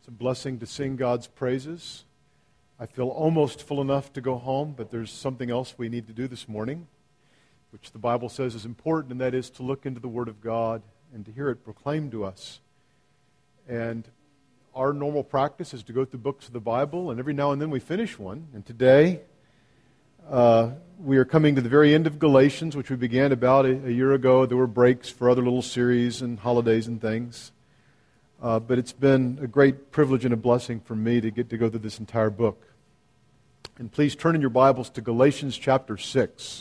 It's a blessing to sing God's praises. I feel almost full enough to go home, but there's something else we need to do this morning, which the Bible says is important, and that is to look into the Word of God and to hear it proclaimed to us. And our normal practice is to go through books of the Bible, and every now and then we finish one. And today, we are coming to the very end of Galatians, which we began about a year ago. There were breaks for other little series and holidays and things. But it's been a great privilege and a blessing for me to get to go through this entire book. And please turn in your Bibles to Galatians chapter 6.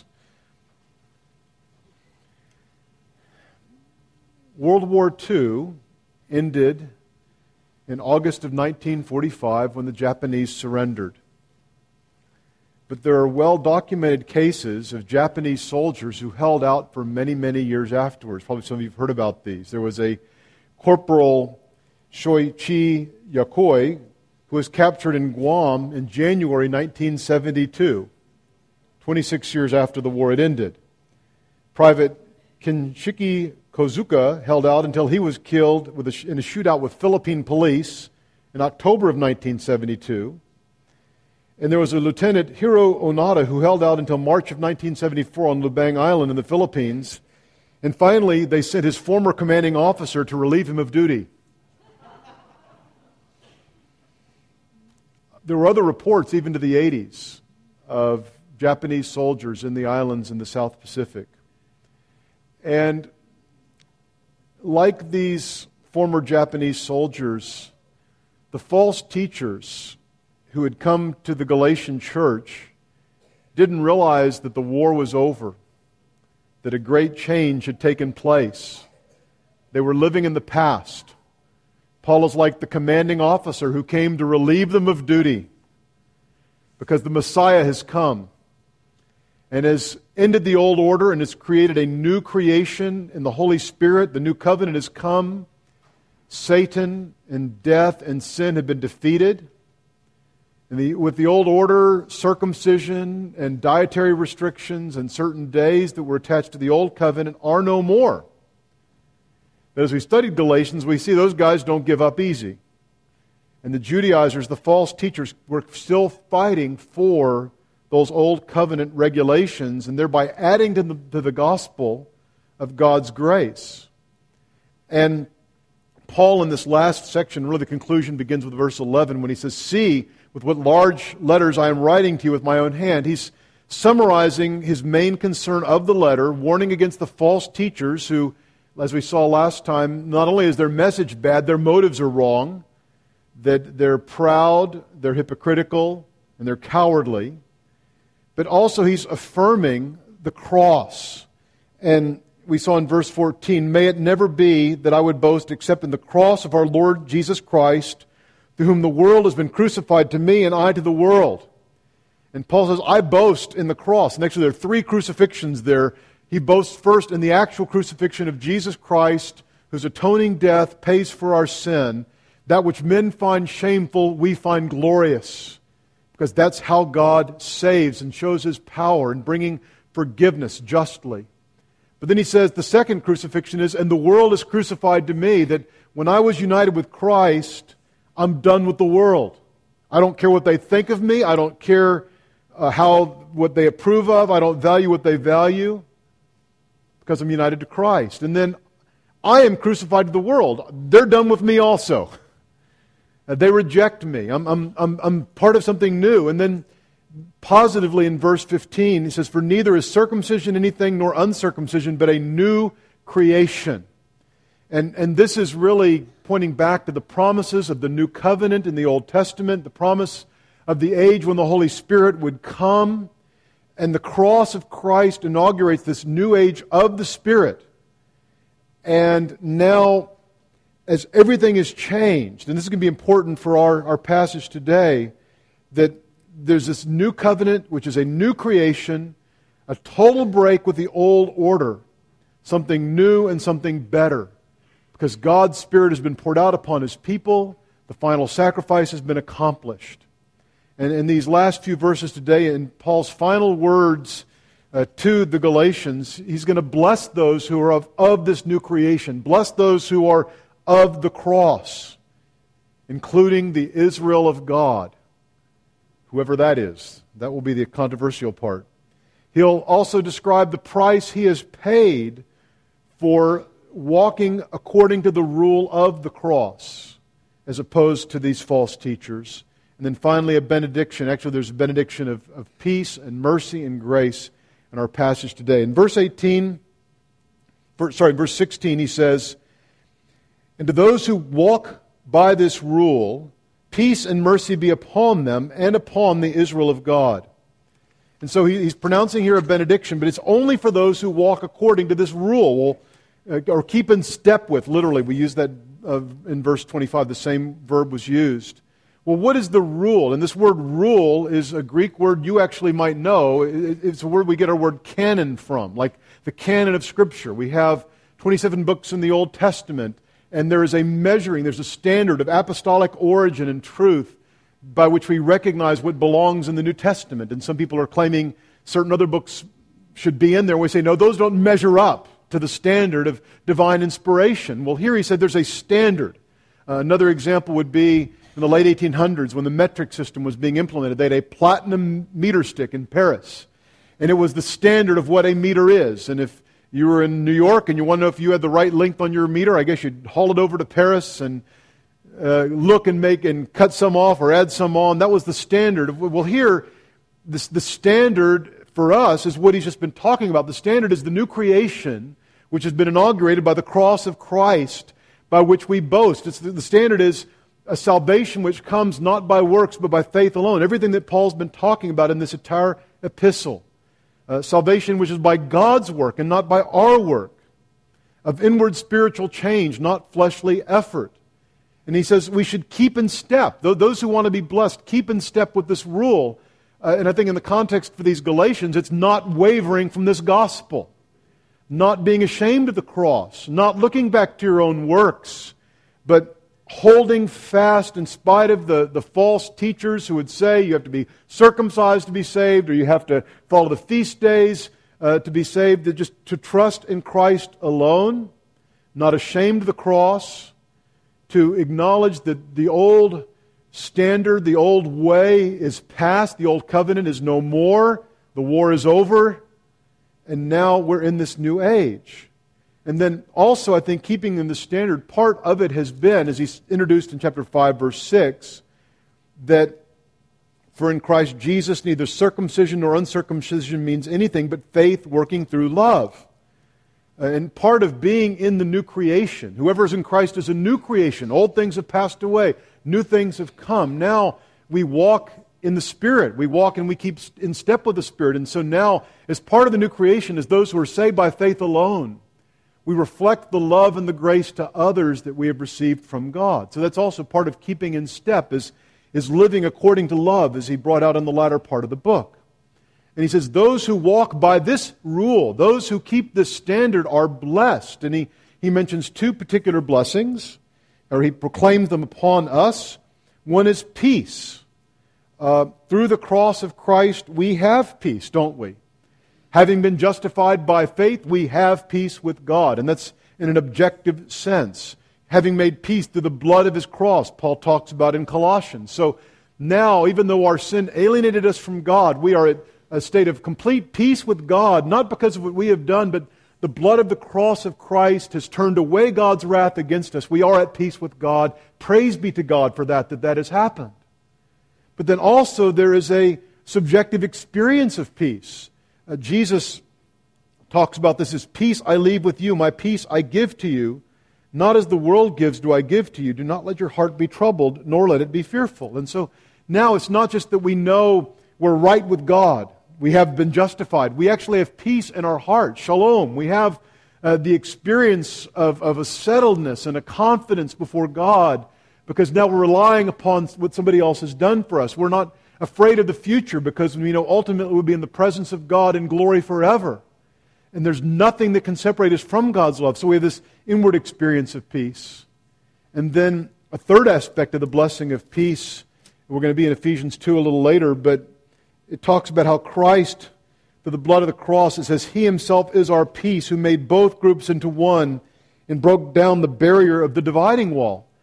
World War II ended in August of 1945 when the Japanese surrendered. But there are well-documented cases of Japanese soldiers who held out for many, many years afterwards. Probably some of you have heard about these. There was a Corporal Shoichi Yokoi, who was captured in Guam in January 1972, 26 years after the war had ended. Private Kinshiki Kozuka held out until he was killed in a shootout with Philippine police in October of 1972. And there was a Lieutenant Hiro Onada who held out until March of 1974 on Lubang Island in the Philippines. And finally, they sent his former commanding officer to relieve him of duty. There were other reports, even to the 80s, of Japanese soldiers in the islands in the South Pacific. And like these former Japanese soldiers, the false teachers who had come to the Galatian church didn't realize that the war was over, that a great change had taken place. They were living in the past. Paul is like the commanding officer who came to relieve them of duty because the Messiah has come and has ended the old order and has created a new creation in the Holy Spirit. The new covenant has come. Satan and death and sin have been defeated. And with the old order, circumcision and dietary restrictions and certain days that were attached to the old covenant are no more. But as we studied Galatians, we see those guys don't give up easy. And the Judaizers, the false teachers, were still fighting for those old covenant regulations and thereby adding to the gospel of God's grace. And Paul, in this last section, really the conclusion begins with verse 11 when he says, "See, with what large letters I am writing to you with my own hand." He's summarizing his main concern of the letter, warning against the false teachers who, as we saw last time, not only is their message bad, their motives are wrong, that they're proud, they're hypocritical, and they're cowardly. But also he's affirming the cross. And we saw in verse 14, "May it never be that I would boast except in the cross of our Lord Jesus Christ, through whom the world has been crucified to me and I to the world." And Paul says, I boast in the cross. And actually there are three crucifixions there. He boasts first in the actual crucifixion of Jesus Christ, whose atoning death pays for our sin. That which men find shameful, we find glorious. Because that's how God saves and shows His power in bringing forgiveness justly. But then he says the second crucifixion is, "And the world is crucified to me," that when I was united with Christ, I'm done with the world. I don't care what they think of me. I don't care what they approve of. I don't value what they value because I'm united to Christ. And then I am crucified to the world. They're done with me also. They reject me. I'm part of something new. And then positively in verse 15, he says, "For neither is circumcision anything nor uncircumcision, but a new creation." And this is really pointing back to the promises of the new covenant in the Old Testament, the promise of the age when the Holy Spirit would come. And the cross of Christ inaugurates this new age of the Spirit. And now, as everything is changed, and this is going to be important for our passage today, that there's this new covenant, which is a new creation, a total break with the old order, something new and something better. Because God's Spirit has been poured out upon His people, the final sacrifice has been accomplished. And in these last few verses today, in Paul's final words to the Galatians, he's going to bless those who are of this new creation. Bless those who are of the cross. including the Israel of God, whoever that is. That will be the controversial part. He'll also describe the price he has paid for walking according to the rule of the cross, as opposed to these false teachers. And then finally a benediction. Actually, there's a benediction of peace and mercy and grace in our passage today. In verse 16, he says, "And to those who walk by this rule, peace and mercy be upon them and upon the Israel of God." And so he's pronouncing here a benediction, but it's only for those who walk according to this rule, or keep in step with, literally. We use that in verse 25, the same verb was used. Well, what is the rule? And this word rule is a Greek word you actually might know. It's a word we get our word canon from, like the canon of Scripture. We have 27 books in the Old Testament, and there is a measuring, there's a standard of apostolic origin and truth by which we recognize what belongs in the New Testament. And some people are claiming certain other books should be in there. We say, no, those don't measure up to the standard of divine inspiration. Well, here he said there's a standard. Another example would be in the late 1800s when the metric system was being implemented. They had a platinum meter stick in Paris. And it was the standard of what a meter is. And if you were in New York and you want to know if you had the right length on your meter, I guess you'd haul it over to Paris and look and make and cut some off or add some on. That was the standard. Well, here, the standard for us is what he's just been talking about. The standard is the new creation, which has been inaugurated by the cross of Christ, by which we boast. The standard is a salvation which comes not by works, but by faith alone. Everything that Paul's been talking about in this entire epistle. Salvation which is by God's work and not by our work. Of inward spiritual change, not fleshly effort. And he says we should keep in step. Those who want to be blessed, keep in step with this rule. And I think in the context for these Galatians, it's not wavering from this gospel. Not being ashamed of the cross. Not looking back to your own works. But holding fast in spite of the false teachers who would say you have to be circumcised to be saved, or you have to follow the feast days to be saved. Just to trust in Christ alone. Not ashamed of the cross. To acknowledge that the old standard, the old way is past, the old covenant is no more, the war is over, and now we're in this new age. And then also, I think, keeping in the standard, part of it has been, as he's introduced in chapter 5, verse 6, that for in Christ Jesus neither circumcision nor uncircumcision means anything but faith working through love. And part of being in the new creation, whoever is in Christ is a new creation. Old things have passed away. New things have come. Now we walk in the Spirit. We walk and we keep in step with the Spirit. And so now, as part of the new creation, as those who are saved by faith alone, we reflect the love and the grace to others that we have received from God. So that's also part of keeping in step, is living according to love, as he brought out in the latter part of the book. And he says, those who walk by this rule, those who keep this standard are blessed. And he mentions two particular blessings, or he proclaims them upon us. One is peace. Through the cross of Christ, we have peace, don't we? Having been justified by faith, we have peace with God. And that's in an objective sense. Having made peace through the blood of His cross, Paul talks about in Colossians. So now, even though our sin alienated us from God, we are at a state of complete peace with God, not because of what we have done, but the blood of the cross of Christ has turned away God's wrath against us. We are at peace with God. Praise be to God for that has happened. But then also there is a subjective experience of peace. Jesus talks about this as peace I leave with you, my peace I give to you. Not as the world gives do I give to you. Do not let your heart be troubled, nor let it be fearful. And so now it's not just that we know we're right with God. We have been justified. We actually have peace in our heart. Shalom. We have the experience of a settledness and a confidence before God, because now we're relying upon what somebody else has done for us. We're not afraid of the future because we know ultimately we'll be in the presence of God in glory forever. And there's nothing that can separate us from God's love. So we have this inward experience of peace. And then a third aspect of the blessing of peace, we're going to be in Ephesians 2 a little later, but it talks about how Christ, through the blood of the cross, it says, He Himself is our peace, who made both groups into one and broke down the barrier of the dividing wall.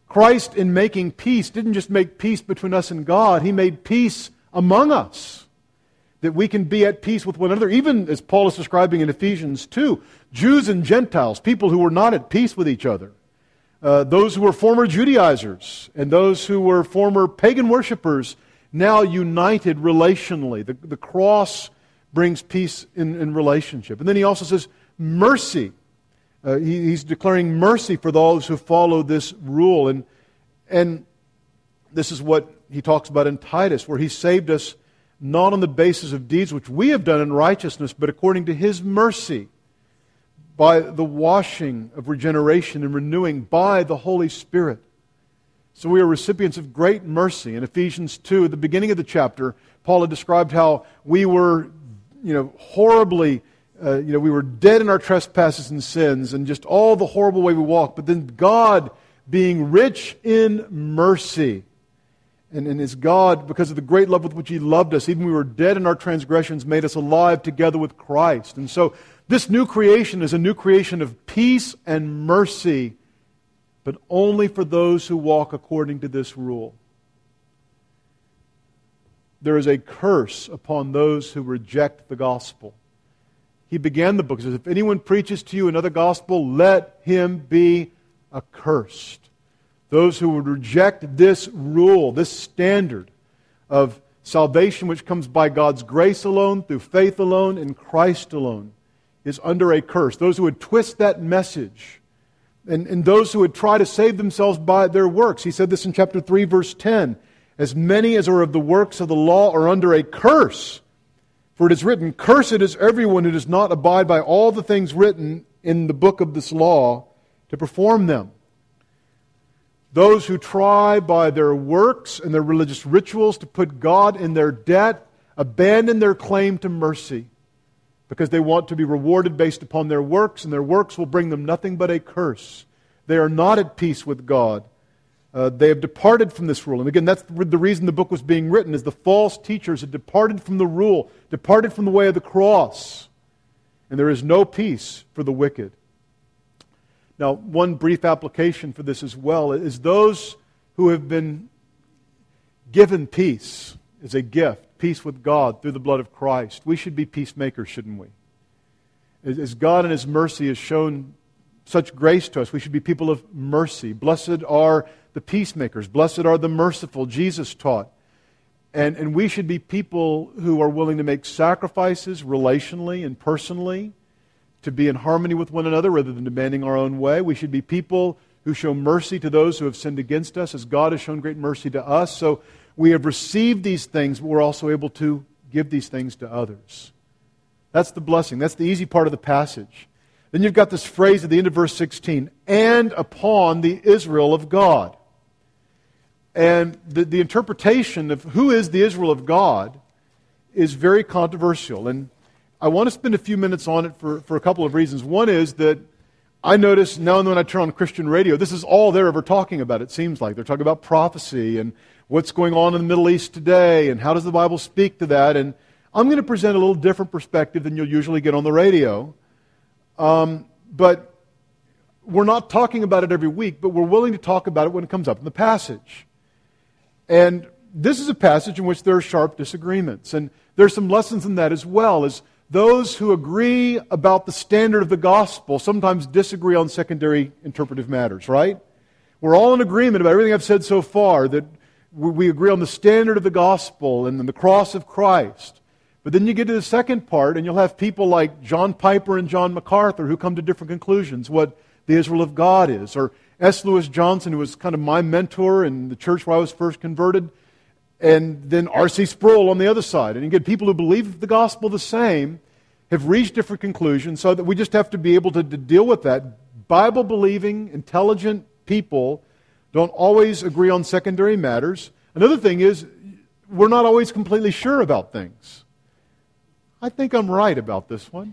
Christ, in making peace, didn't just make peace between us and God. He made peace among us, that we can be at peace with one another. Even as Paul is describing in Ephesians 2, Jews and Gentiles, people who were not at peace with each other, those who were former Judaizers and those who were former pagan worshipers, now united relationally. The cross brings peace in relationship. And then he also says mercy. He's declaring mercy for those who follow this rule. And this is what he talks about in Titus, where he saved us not on the basis of deeds which we have done in righteousness, but according to His mercy, by the washing of regeneration and renewing by the Holy Spirit. So we are recipients of great mercy. In Ephesians 2, at the beginning of the chapter, Paul had described how we were, horribly, we were dead in our trespasses and sins, and just all the horrible way we walked. But then God, being rich in mercy, and as God, because of the great love with which He loved us, even when we were dead in our transgressions, made us alive together with Christ. And so this new creation is a new creation of peace and mercy, but only for those who walk according to this rule. There is a curse upon those who reject the gospel. He began the book, he says, if anyone preaches to you another gospel, let him be accursed. Those who would reject this rule, this standard of salvation which comes by God's grace alone, through faith alone, in Christ alone, is under a curse. Those who would twist that message, and those who would try to save themselves by their works. He said this in chapter 3, verse 10. As many as are of the works of the law are under a curse. For it is written, cursed is everyone who does not abide by all the things written in the book of this law to perform them. Those who try by their works and their religious rituals to put God in their debt abandon their claim to mercy because they want to be rewarded based upon their works, and their works will bring them nothing but a curse. They are not at peace with God. They have departed from this rule. And again, that's the reason the book was being written, is the false teachers had departed from the rule, departed from the way of the cross. And there is no peace for the wicked. Now, one brief application for this as well is those who have been given peace as a gift, peace with God through the blood of Christ. We should be peacemakers, shouldn't we? As God in His mercy has shown such grace to us, we should be people of mercy. Blessed are the peacemakers. Blessed are the merciful, Jesus taught. And we should be people who are willing to make sacrifices relationally and personally to be in harmony with one another rather than demanding our own way. We should be people who show mercy to those who have sinned against us as God has shown great mercy to us. So we have received these things, but we're also able to give these things to others. That's the blessing. That's the easy part of the passage. Then you've got this phrase at the end of verse 16, and upon the Israel of God. And the interpretation of who is the Israel of God is very controversial. And I want to spend a few minutes on it for a couple of reasons. One is that I notice now and then when I turn on Christian radio, this is all they're ever talking about, it seems like. They're talking about prophecy and what's going on in the Middle East today and how does the Bible speak to that. And I'm going to present a little different perspective than you'll usually get on the radio. But we're not talking about it every week, but we're willing to talk about it when it comes up in the passage. And this is a passage in which there are sharp disagreements. And there's some lessons in that as well, as those who agree about the standard of the gospel sometimes disagree on secondary interpretive matters, right? We're all in agreement about everything I've said so far, that we agree on the standard of the gospel and the cross of Christ. But then you get to the second part, and you'll have people like John Piper and John MacArthur who come to different conclusions, what the Israel of God is. Or S. Lewis Johnson, who was kind of my mentor in the church where I was first converted. And then R.C. Sproul on the other side. And you get people who believe the gospel the same, have reached different conclusions, so that we just have to be able to deal with that. Bible-believing, intelligent people don't always agree on secondary matters. Another thing is, we're not always completely sure about things. I think I'm right about this one.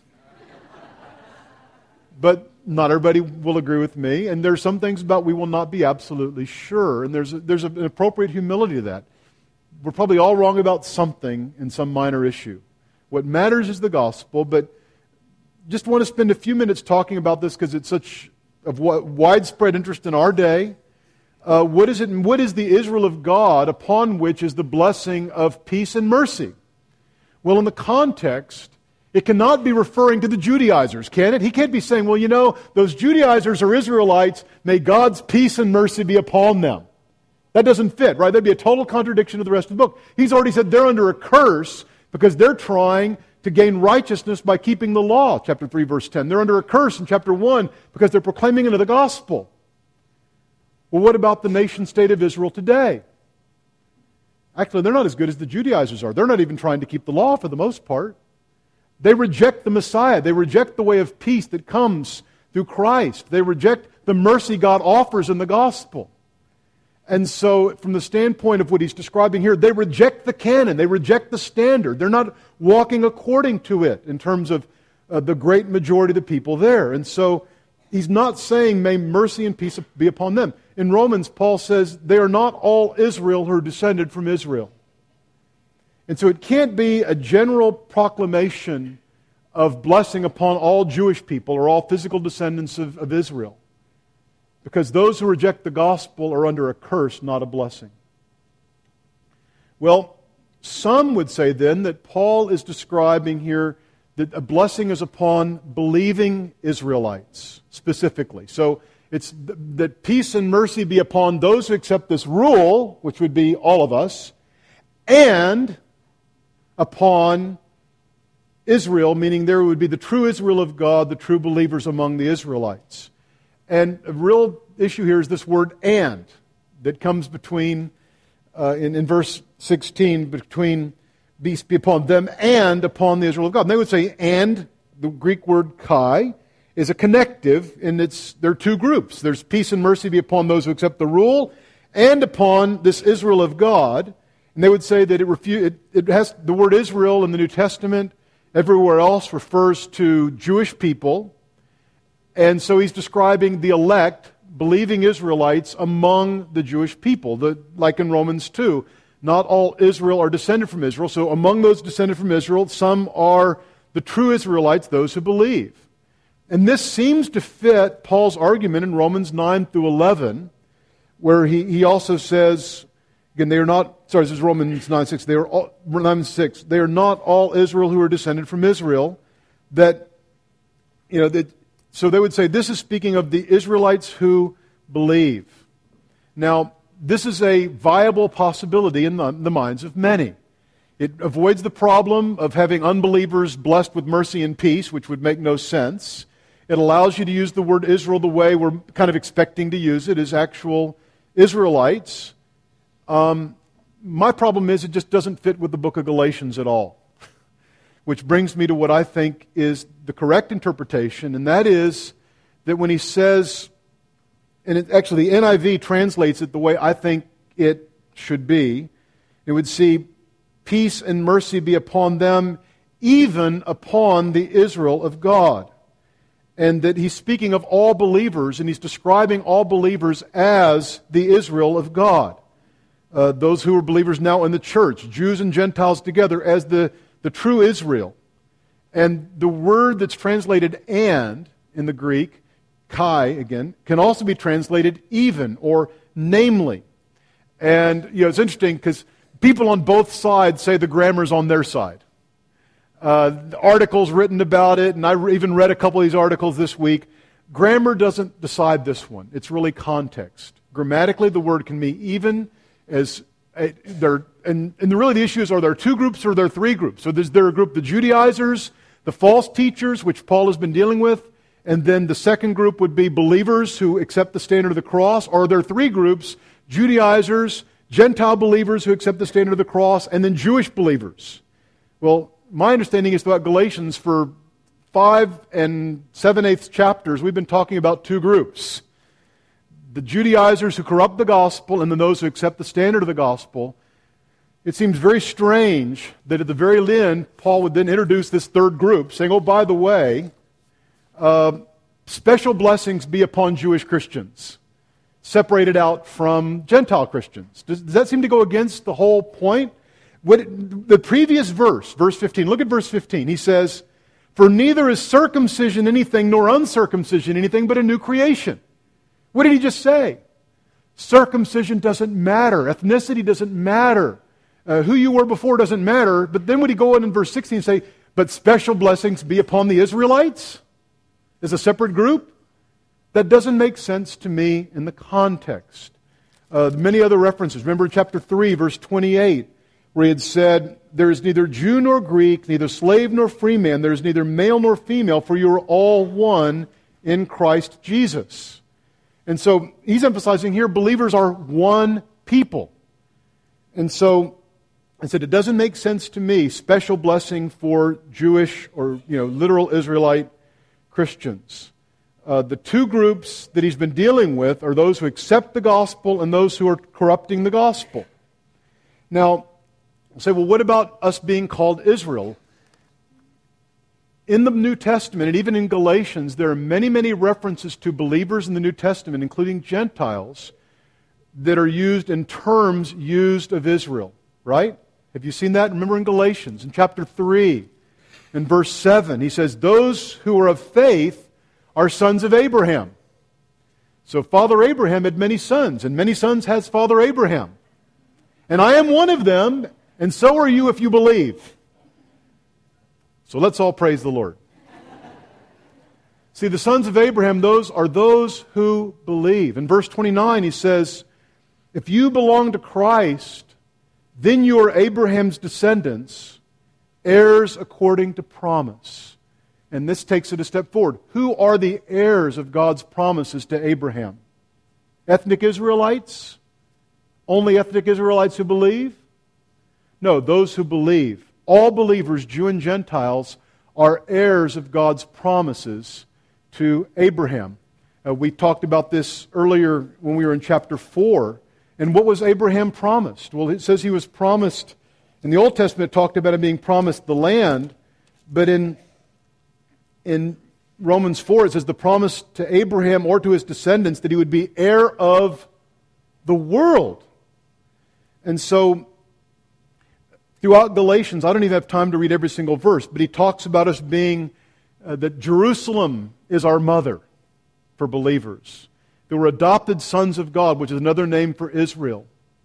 But not everybody will agree with me, and there's some things about we will not be absolutely sure, and there's an appropriate humility to that. We're probably all wrong about something in some minor issue. What matters is the gospel, but just want to spend a few minutes talking about this because it's such of widespread interest in our day. what is the Israel of God upon which is the blessing of peace and mercy? Well, in the context, it cannot be referring to the Judaizers, can it? He can't be saying, well, you know, those Judaizers are Israelites, may God's peace and mercy be upon them. That doesn't fit, right? That'd be a total contradiction to the rest of the book. He's already said they're under a curse because they're trying to gain righteousness by keeping the law, chapter 3, verse 10. They're under a curse in chapter 1 because they're proclaiming into the gospel. Well, what about the nation-state of Israel today? Actually, they're not as good as the Judaizers are. They're not even trying to keep the law for the most part. They reject the Messiah. They reject the way of peace that comes through Christ. They reject the mercy God offers in the gospel. And so, from the standpoint of what he's describing here, they reject the canon. They reject the standard. They're not walking according to it in terms of the great majority of the people there. And so, he's not saying, may mercy and peace be upon them. In Romans, Paul says, they are not all Israel who are descended from Israel. And so it can't be a general proclamation of blessing upon all Jewish people or all physical descendants of Israel. Because those who reject the gospel are under a curse, not a blessing. Well, some would say then that Paul is describing here that a blessing is upon believing Israelites specifically. So it's that peace and mercy be upon those who accept this rule, which would be all of us, and upon Israel, meaning there would be the true Israel of God, the true believers among the Israelites. And a real issue here is this word "and" that comes between, in verse 16, between be upon them and upon the Israel of God. And they would say, and, the Greek word kai, is a connective, and there are two groups. There's peace and mercy be upon those who accept the rule, and upon this Israel of God. And they would say that it has the word Israel in the New Testament, everywhere else refers to Jewish people. And so he's describing the elect, believing Israelites among the Jewish people, like in Romans 2. Not all Israel are descended from Israel. So among those descended from Israel, some are the true Israelites, those who believe. And this seems to fit Paul's argument in Romans 9 through 11, where he also says, again, they are not, sorry, this is Romans 9:6, they are all, 9:6, they are not all Israel who are descended from Israel. So they would say this is speaking of the Israelites who believe. Now, this is a viable possibility in the minds of many. It avoids the problem of having unbelievers blessed with mercy and peace, which would make no sense. It allows you to use the word Israel the way we're kind of expecting to use it, as actual Israelites. My problem is it just doesn't fit with the book of Galatians at all. Which brings me to what I think is the correct interpretation, and that is that when he says, and actually the NIV translates it the way I think it should be, it would see, peace and mercy be upon them, even upon the Israel of God. And that he's speaking of all believers, and he's describing all believers as the Israel of God. Those who are believers now in the church, Jews and Gentiles together, as the true Israel. And the word that's translated "and" in the Greek, kai again, can also be translated "even" or "namely." And it's interesting because people on both sides say the grammar's on their side. Articles written about it, and I even read a couple of these articles this week. Grammar doesn't decide this one. It's really context. Grammatically, the word can be even as really the issue is, are there two groups or are there three groups? So there's a group, the Judaizers, the false teachers, which Paul has been dealing with, and then the second group would be believers who accept the standard of the cross. Or are there three groups, Judaizers, Gentile believers who accept the standard of the cross, and then Jewish believers? Well, my understanding is about Galatians, for 5 7/8 chapters, we've been talking about two groups. The Judaizers who corrupt the gospel, and then those who accept the standard of the gospel. It seems very strange that at the very end, Paul would then introduce this third group, saying, oh, by the way, special blessings be upon Jewish Christians, separated out from Gentile Christians. Does that seem to go against the whole point? The previous verse 15, look at verse 15. He says, for neither is circumcision anything nor uncircumcision anything but a new creation. What did he just say? Circumcision doesn't matter. Ethnicity doesn't matter. Who you were before doesn't matter. But then would he go in verse 16 and say, but special blessings be upon the Israelites as a separate group? That doesn't make sense to me in the context. Many other references. Remember chapter 3, verse 28, where he had said, there is neither Jew nor Greek, neither slave nor free man, there is neither male nor female, for you are all one in Christ Jesus. And so he's emphasizing here, believers are one people. And so I said, it doesn't make sense to me, special blessing for Jewish or literal Israelite Christians. The two groups that he's been dealing with are those who accept the gospel and those who are corrupting the gospel. Now, we'll say, well, what about us being called Israel? In the New Testament, and even in Galatians, there are many, many references to believers in the New Testament, including Gentiles, that are used in terms used of Israel, right? Have you seen that? Remember in Galatians, in chapter 3, in verse 7, he says, those who are of faith are sons of Abraham. So Father Abraham had many sons, and many sons has Father Abraham. And I am one of them, and so are you if you believe. So let's all praise the Lord. See, the sons of Abraham, those are those who believe. In verse 29, he says, if you belong to Christ, then you are Abraham's descendants, heirs according to promise. And this takes it a step forward. Who are the heirs of God's promises to Abraham? Ethnic Israelites? Only ethnic Israelites who believe? No, those who believe. All believers, Jew and Gentiles, are heirs of God's promises to Abraham. We talked about this earlier when we were in chapter 4. And what was Abraham promised? Well, it says he was promised, in the Old Testament it talked about him being promised the land, but in Romans 4 it says the promise to Abraham or to his descendants that he would be heir of the world. And so, throughout Galatians, I don't even have time to read every single verse, but he talks about us being, that Jerusalem is our mother for believers. That we're adopted sons of God, which is another name for Israel.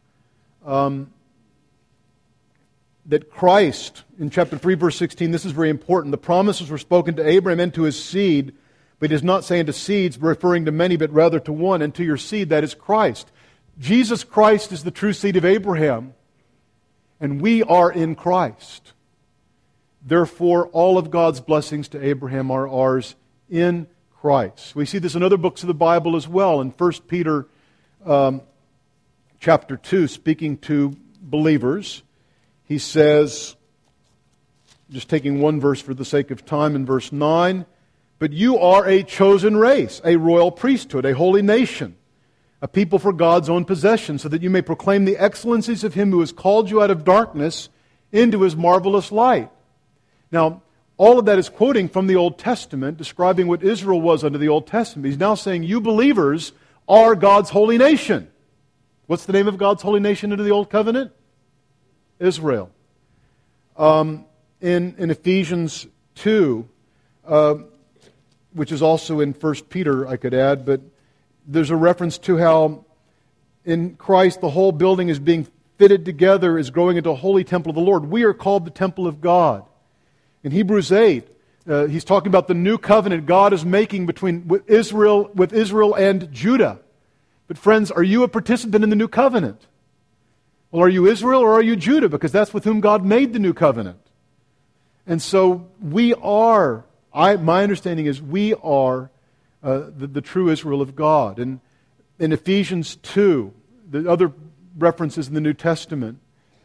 That Christ, in chapter 3, verse 16, this is very important. The promises were spoken to Abraham and to his seed, but he does not say into seeds, referring to many, but rather to one, and to your seed, that is Christ. Jesus Christ is the true seed of Abraham, and we are in Christ. Therefore, all of God's blessings to Abraham are ours in Christ. We see this in other books of the Bible as well. In 1 Peter chapter 2, speaking to believers, he says, just taking one verse for the sake of time, in verse 9, but you are a chosen race, a royal priesthood, a holy nation, a people for God's own possession, so that you may proclaim the excellencies of Him who has called you out of darkness into His marvelous light. Now, all of that is quoting from the Old Testament, describing what Israel was under the Old Testament. He's now saying, you believers are God's holy nation. What's the name of God's holy nation under the Old Covenant? Israel. In Ephesians 2, which is also in 1 Peter, I could add, but there's a reference to how in Christ the whole building is being fitted together, is growing into a holy temple of the Lord. We are called the temple of God. In Hebrews 8, he's talking about the new covenant God is making with Israel and Judah. But friends, are you a participant in the new covenant? Well, are you Israel or are you Judah? Because that's with whom God made the new covenant. And so we are, my understanding is we are the true Israel of God. And in Ephesians 2, the other references in the New Testament,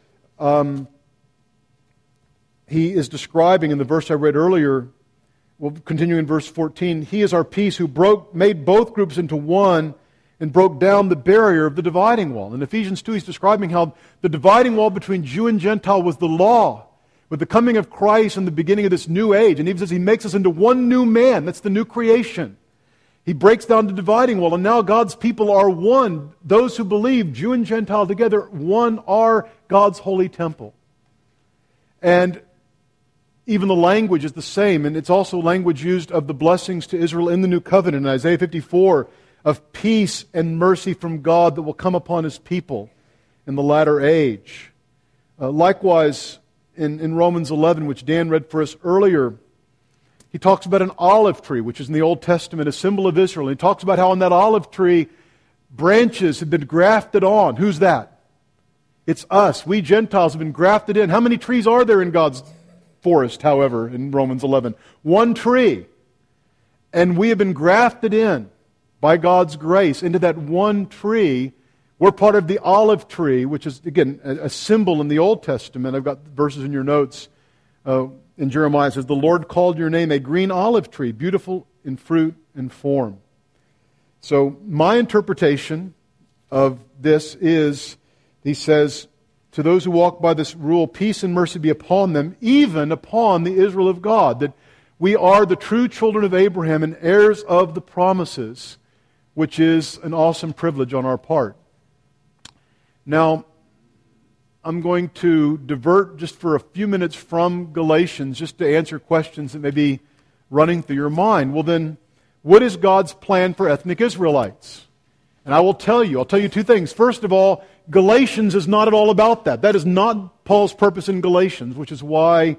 he is describing in the verse I read earlier, we'll continue in verse 14, He is our peace who made both groups into one and broke down the barrier of the dividing wall. In Ephesians 2, he's describing how the dividing wall between Jew and Gentile was the law. With the coming of Christ and the beginning of this new age, and he says he makes us into one new man. That's the new creation. He breaks down the dividing wall, and now God's people are one. Those who believe, Jew and Gentile together, one are God's holy temple. And even the language is the same, and it's also language used of the blessings to Israel in the new covenant. In Isaiah 54, of peace and mercy from God that will come upon His people in the latter age. Likewise, in Romans 11, which Dan read for us earlier, he talks about an olive tree, which is in the Old Testament, a symbol of Israel. And he talks about how on that olive tree, branches have been grafted on. Who's that? It's us. We Gentiles have been grafted in. How many trees are there in God's forest, however, in Romans 11? One tree. And we have been grafted in by God's grace into that one tree. We're part of the olive tree, which is, again, a symbol in the Old Testament. I've got verses in your notes. In Jeremiah it says, "The Lord called your name a green olive tree, beautiful in fruit and form." So my interpretation of this is, he says, to those who walk by this rule, peace and mercy be upon them, even upon the Israel of God, that we are the true children of Abraham and heirs of the promises, which is an awesome privilege on our part. Now, I'm going to divert just for a few minutes from Galatians just to answer questions that may be running through your mind. Well then, what is God's plan for ethnic Israelites? And I'll tell you two things. First of all, Galatians is not at all about that. That is not Paul's purpose in Galatians, which is why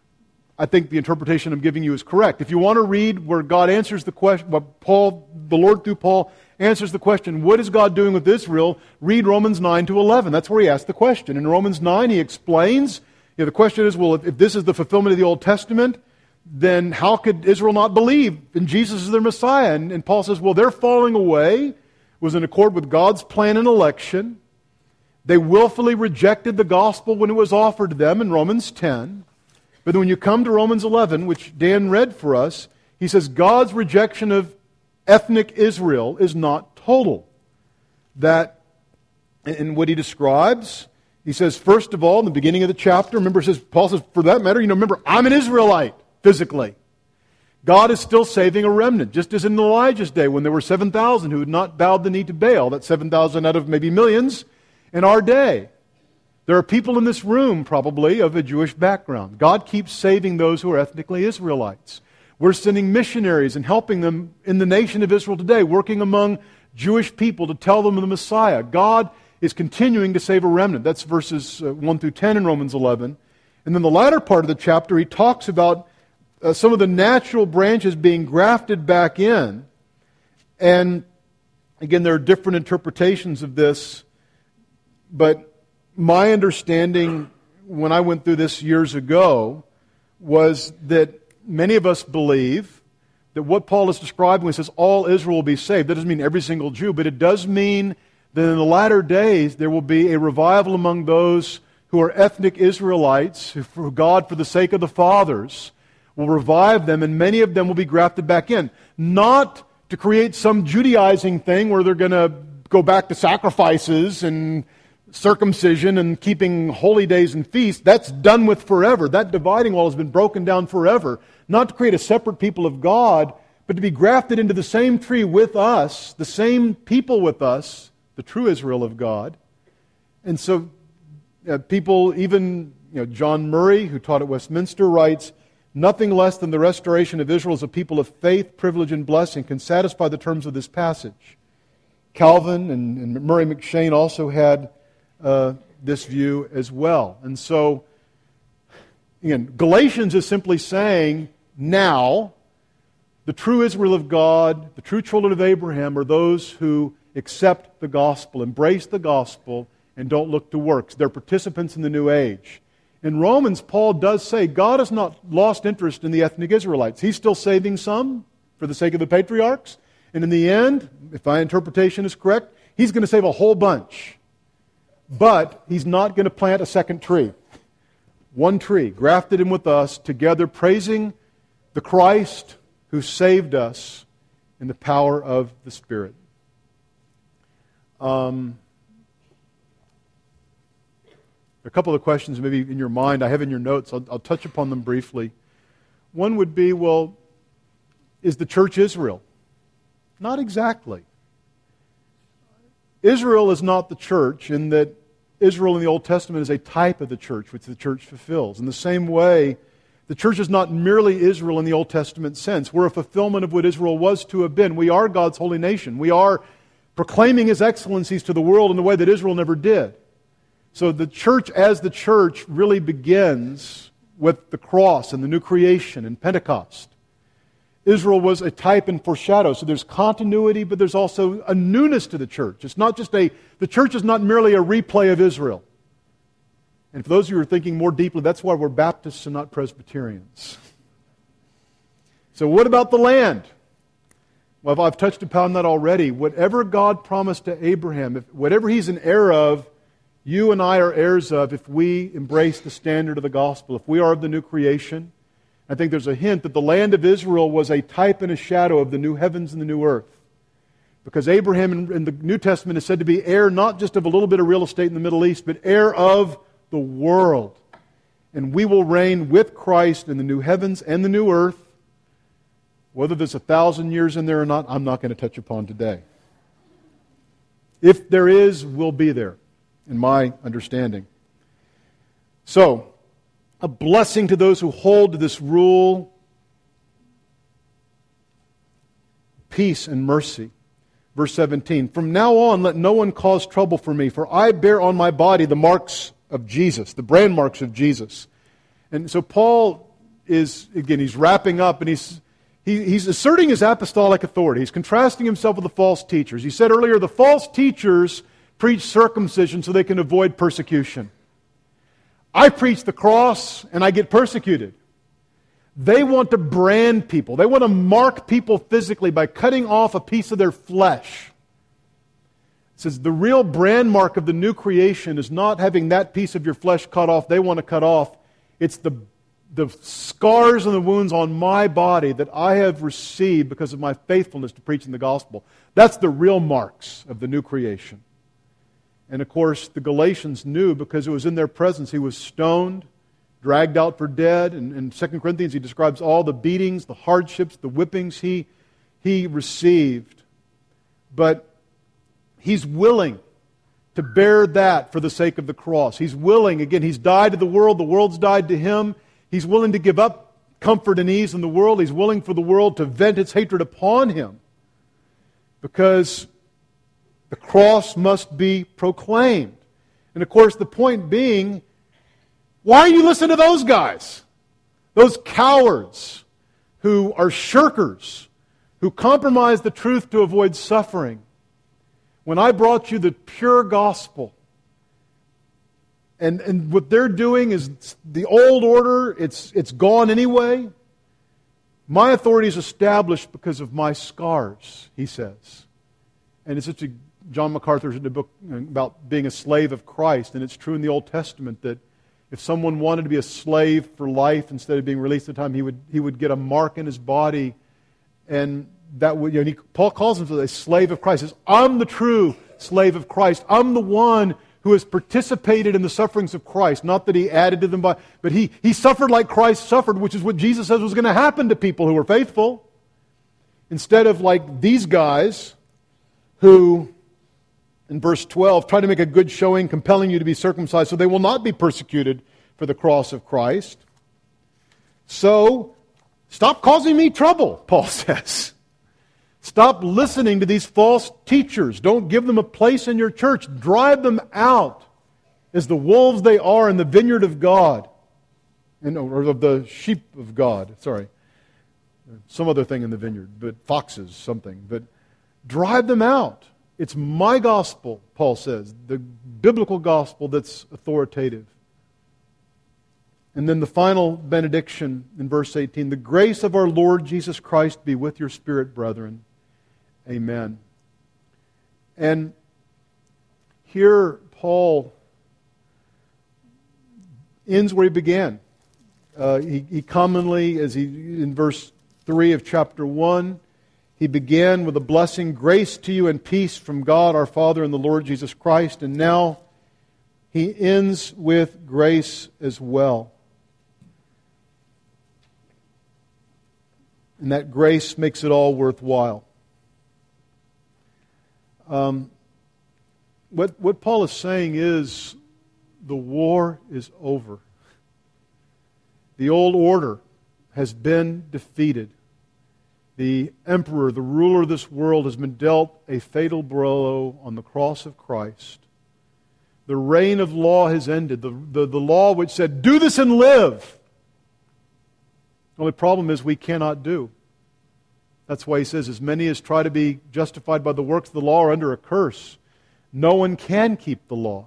I think the interpretation I'm giving you is correct. If you want to read where God answers the question, the Lord through Paul answers the question, what is God doing with Israel? Read Romans 9 to 11. That's where he asks the question. In Romans 9, he explains, the question is, well, if this is the fulfillment of the Old Testament, then how could Israel not believe in Jesus as their Messiah? And Paul says, well, their falling away was in accord with God's plan and election. They willfully rejected the gospel when it was offered to them in Romans 10. But then when you come to Romans 11, which Dan read for us, he says God's rejection of ethnic Israel is not total. That, in what he describes, he says, first of all, in the beginning of the chapter, remember, Paul says, for that matter, remember, I'm an Israelite, physically. God is still saving a remnant, just as in Elijah's day when there were 7,000 who had not bowed the knee to Baal. That's 7,000 out of maybe millions in our day. There are people in this room, probably, of a Jewish background. God keeps saving those who are ethnically Israelites. We're sending missionaries and helping them in the nation of Israel today, working among Jewish people to tell them of the Messiah. God is continuing to save a remnant. That's verses 1 through 10 in Romans 11. And then the latter part of the chapter, he talks about some of the natural branches being grafted back in. And again, there are different interpretations of this, but my understanding when I went through this years ago was that many of us believe that what Paul is describing when he says all Israel will be saved, that doesn't mean every single Jew, but it does mean that in the latter days there will be a revival among those who are ethnic Israelites, who for God, for the sake of the fathers, will revive them, and many of them will be grafted back in. Not to create some Judaizing thing where they're going to go back to sacrifices and circumcision and keeping holy days and feasts. That's done with forever. That dividing wall has been broken down forever. Not to create a separate people of God, but to be grafted into the same tree with us, the same people with us, the true Israel of God. And so people, even John Murray, who taught at Westminster, writes, nothing less than the restoration of Israel as a people of faith, privilege, and blessing can satisfy the terms of this passage. Calvin and Murray McCheyne also had this view as well. And so, again, Galatians is simply saying, now, the true Israel of God, the true children of Abraham, are those who accept the gospel, embrace the gospel, and don't look to works. They're participants in the new age. In Romans, Paul does say God has not lost interest in the ethnic Israelites. He's still saving some for the sake of the patriarchs. And in the end, if my interpretation is correct, He's going to save a whole bunch. But He's not going to plant a second tree. One tree, grafted in with us, together praising the Christ who saved us in the power of the Spirit. There are a couple of questions maybe in your mind. I have in your notes. I'll touch upon them briefly. One would be, well, is the church Israel? Not exactly. Israel is not the church in that Israel in the Old Testament is a type of the church, which the church fulfills. In the same way, The church is not merely Israel in the Old Testament sense. We're a fulfillment of what Israel was to have been. We are God's holy nation. We are proclaiming His excellencies to the world in a way that Israel never did. So the church as the church really begins with the cross and the new creation and Pentecost. Israel was a type and foreshadow. So there's continuity, but there's also a newness to the church. It's not just the church is not merely a replay of Israel. And for those of you who are thinking more deeply, that's why we're Baptists and not Presbyterians. So what about the land? Well, I've touched upon that already. Whatever God promised to Abraham, whatever He's an heir of, you and I are heirs of if we embrace the standard of the gospel, if we are of the new creation. I think there's a hint that the land of Israel was a type and a shadow of the new heavens and the new earth. Because Abraham in the New Testament is said to be heir not just of a little bit of real estate in the Middle East, but heir of the world. And we will reign with Christ in the new heavens and the new earth. Whether there's 1,000 years in there or not, I'm not going to touch upon today. If there is, we'll be there, in my understanding. So, a blessing to those who hold to this rule, peace and mercy. Verse 17, from now on let no one cause trouble for me, for I bear on my body the marks of Jesus, the brand marks of Jesus. And so Paul is, again, he's wrapping up and he's asserting his apostolic authority. He's contrasting himself with the false teachers. He said earlier, the false teachers preach circumcision so they can avoid persecution. I preach the cross and I get persecuted. They want to brand people. They want to mark people physically by cutting off a piece of their flesh. It says the real brand mark of the new creation is not having that piece of your flesh cut off they want to cut off. It's the scars and the wounds on my body that I have received because of my faithfulness to preaching the gospel. That's the real marks of the new creation. And of course, the Galatians knew because it was in their presence. He was stoned, dragged out for dead. And in 2 Corinthians, he describes all the beatings, the hardships, the whippings he received. But he's willing to bear that for the sake of the cross. He's willing, again, he's died to the world's died to him. He's willing to give up comfort and ease in the world. He's willing for the world to vent its hatred upon him. Because the cross must be proclaimed. And of course, the point being, why do you listen to those guys? Those cowards who are shirkers, who compromise the truth to avoid suffering. When I brought you the pure gospel, and what they're doing is the old order, it's gone anyway. My authority is established because of my scars, he says. And it's such a John MacArthur's written a book about being a slave of Christ, and it's true in the Old Testament that if someone wanted to be a slave for life instead of being released at the time, he would get a mark in his body, and that would, Paul calls himself a slave of Christ. He says, I'm the true slave of Christ. I'm the one who has participated in the sufferings of Christ. Not that he added to them, but he suffered like Christ suffered, which is what Jesus says was going to happen to people who were faithful. Instead of like these guys who, in verse 12, try to make a good showing, compelling you to be circumcised so they will not be persecuted for the cross of Christ. So, stop causing me trouble, Paul says. Stop listening to these false teachers. Don't give them a place in your church. Drive them out as the wolves they are in the vineyard of God. Or of the sheep of God. Sorry. Some other thing in the vineyard. But foxes, something. But drive them out. It's my gospel, Paul says. The biblical gospel that's authoritative. And then the final benediction in verse 18. The grace of our Lord Jesus Christ be with your spirit, brethren. Amen. And here Paul ends where he began. He commonly, in verse 3 of chapter 1, he began with a blessing, grace to you and peace from God our Father and the Lord Jesus Christ. And now he ends with grace as well. And that grace makes it all worthwhile. What Paul is saying is the war is over. The old order has been defeated. The emperor, the ruler of this world, has been dealt a fatal blow on the cross of Christ. The reign of law has ended. The law which said, do this and live. The only problem is we cannot do. That's why he says, as many as try to be justified by the works of the law are under a curse. No one can keep the law.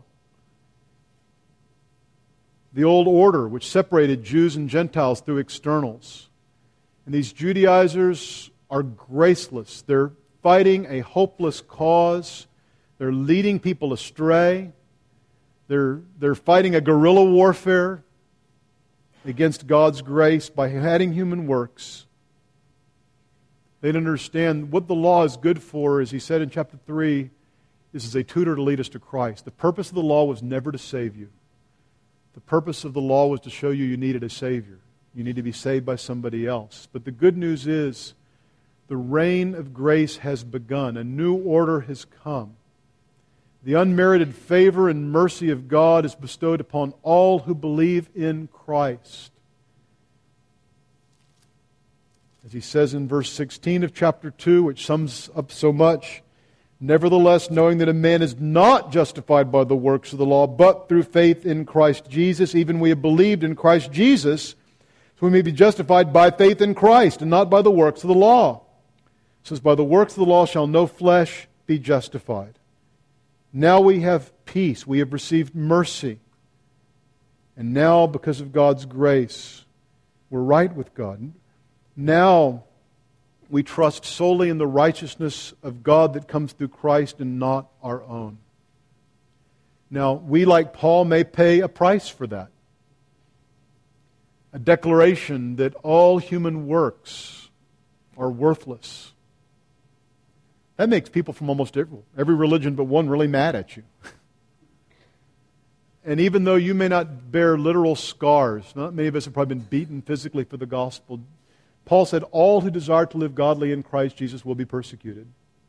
The old order which separated Jews and Gentiles through externals. And these Judaizers are graceless. They're fighting a hopeless cause. They're leading people astray. They're fighting a guerrilla warfare against God's grace by adding human works. They don't understand what the law is good for, as he said in chapter 3, this is a tutor to lead us to Christ. The purpose of the law was never to save you. The purpose of the law was to show you you needed a Savior. You need to be saved by somebody else. But the good news is the reign of grace has begun. A new order has come. The unmerited favor and mercy of God is bestowed upon all who believe in Christ. As he says in verse 16 of chapter 2, which sums up so much, nevertheless, knowing that a man is not justified by the works of the law, but through faith in Christ Jesus, even we have believed in Christ Jesus, so we may be justified by faith in Christ, and not by the works of the law. It says, by the works of the law shall no flesh be justified. Now we have peace. We have received mercy. And now, because of God's grace, we're right with God. Now we trust solely in the righteousness of God that comes through Christ and not our own. Now, we, like Paul, may pay a price for that. A declaration that all human works are worthless. That makes people from almost every religion but one really mad at you. And even though you may not bear literal scars, not many of us have probably been beaten physically for the gospel, Paul said, all who desire to live godly in Christ Jesus will be persecuted.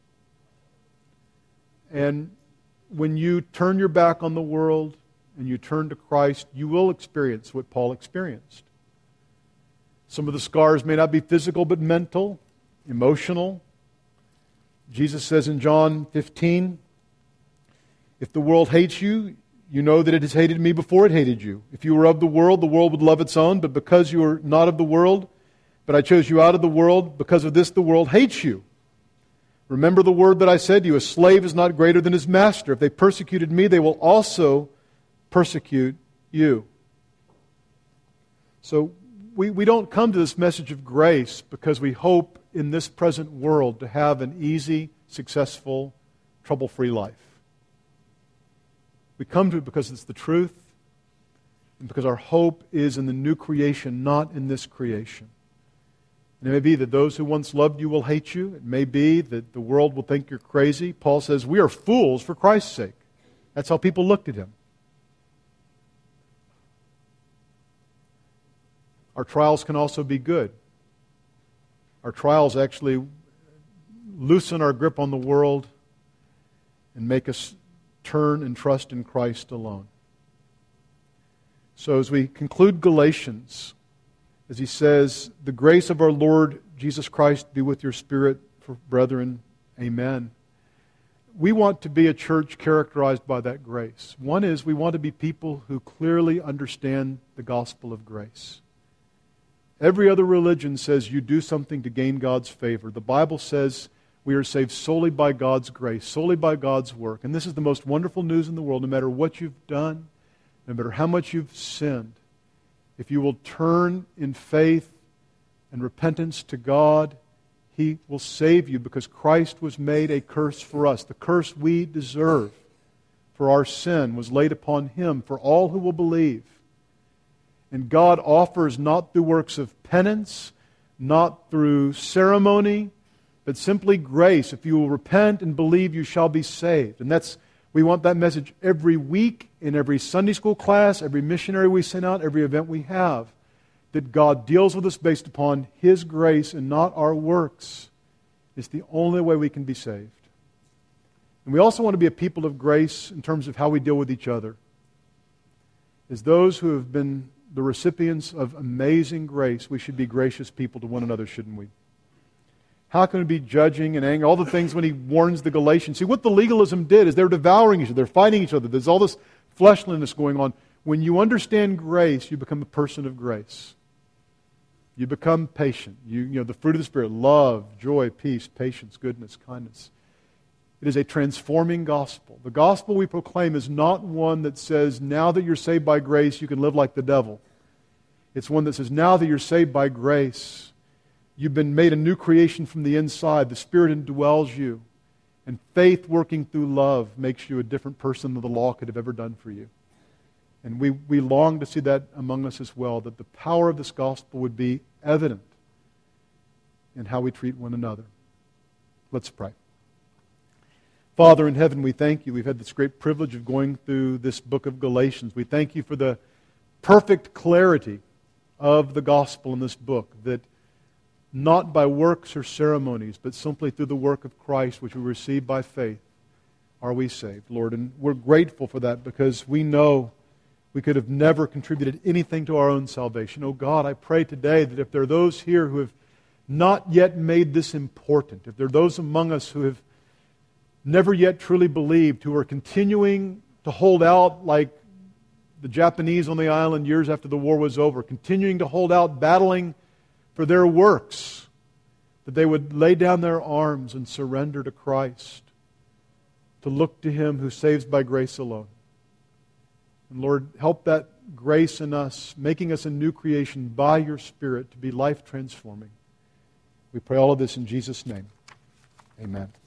And when you turn your back on the world and you turn to Christ, you will experience what Paul experienced. Some of the scars may not be physical, but mental, emotional. Jesus says in John 15, if the world hates you, you know that it has hated me before it hated you. If you were of the world would love its own, but because you are not of the world, but I chose you out of the world, because of this the world hates you. Remember the word that I said to you, a slave is not greater than his master. If they persecuted me, they will also persecute you. So we don't come to this message of grace because we hope in this present world to have an easy, successful, trouble-free life. We come to it because it's the truth and because our hope is in the new creation, not in this creation. And it may be that those who once loved you will hate you. It may be that the world will think you're crazy. Paul says, we are fools for Christ's sake. That's how people looked at him. Our trials can also be good. Our trials actually loosen our grip on the world and make us turn and trust in Christ alone. So as we conclude Galatians, as he says, the grace of our Lord Jesus Christ be with your spirit, brethren. Amen. We want to be a church characterized by that grace. One is we want to be people who clearly understand the gospel of grace. Every other religion says you do something to gain God's favor. The Bible says we are saved solely by God's grace, solely by God's work. And this is the most wonderful news in the world. No matter what you've done, no matter how much you've sinned, if you will turn in faith and repentance to God, He will save you because Christ was made a curse for us. The curse we deserve for our sin was laid upon Him for all who will believe. And God offers not through works of penance, not through ceremony, but simply grace. If you will repent and believe, you shall be saved. And we want that message every week, in every Sunday school class, every missionary we send out, every event we have, that God deals with us based upon His grace and not our works. It's the only way we can be saved. And we also want to be a people of grace in terms of how we deal with each other. As those who have been the recipients of amazing grace, we should be gracious people to one another, shouldn't we? How can we be judging and angry? All the things when he warns the Galatians. See, what the legalism did is they were devouring each other. They're fighting each other. There's all this fleshliness going on. When you understand grace, you become a person of grace. You become patient. You know, the fruit of the Spirit, love, joy, peace, patience, goodness, kindness. It is a transforming gospel. The gospel we proclaim is not one that says, now that you're saved by grace, you can live like the devil. It's one that says, now that you're saved by grace, you've been made a new creation from the inside. The Spirit indwells you. And faith working through love makes you a different person than the law could have ever done for you. And we long to see that among us as well, that the power of this gospel would be evident in how we treat one another. Let's pray. Father in heaven, we thank you. We've had this great privilege of going through this book of Galatians. We thank you for the perfect clarity of the gospel in this book, that not by works or ceremonies, but simply through the work of Christ, which we receive by faith, are we saved, Lord. And we're grateful for that because we know we could have never contributed anything to our own salvation. Oh God, I pray today that if there are those here who have not yet made this important, if there are those among us who have never yet truly believed, who are continuing to hold out like the Japanese on the island years after the war was over, continuing to hold out, battling for their works, that they would lay down their arms and surrender to Christ, to look to Him who saves by grace alone. And Lord, help that grace in us, making us a new creation by Your Spirit to be life-transforming. We pray all of this in Jesus' name. Amen.